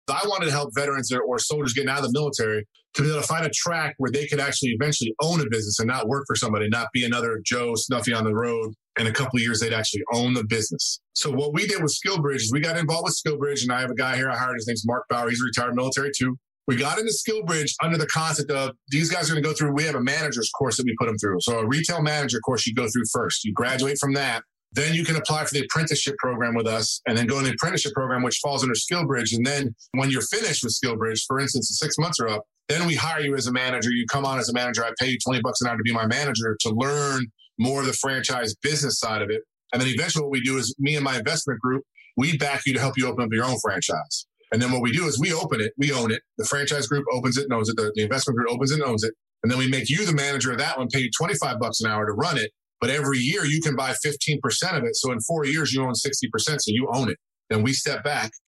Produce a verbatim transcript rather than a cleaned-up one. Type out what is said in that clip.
I wanted to help veterans or soldiers getting out of the military to be able to find a track where they could actually eventually own a business and not work for somebody, not be another Joe Snuffy on the road. In a couple of years, they'd actually own the business. So what we did with SkillBridge is we got involved with SkillBridge, and I have a guy here I hired. His name's Mark Bauer. He's a retired military too. We got into SkillBridge under the concept of these guys are going to go through, we have a manager's course that we put them through. So a retail manager course you go through first. You graduate from that. Then you can apply for the apprenticeship program with us and then go in the apprenticeship program, which falls under SkillBridge. And then when you're finished with SkillBridge, for instance, the six months are up, then we hire you as a manager. You come on as a manager. I pay you twenty bucks an hour to be my manager to learn more of the franchise business side of it. And then eventually what we do is me and my investment group, we back you to help you open up your own franchise. And then what we do is we open it, we own it. The franchise group opens it and owns it. The, the investment group opens it and owns it. And then we make you the manager of that one, pay you twenty-five bucks an hour to run it. But every year you can buy fifteen percent of it. So in four years, you own sixty percent. So you own it. Then we step back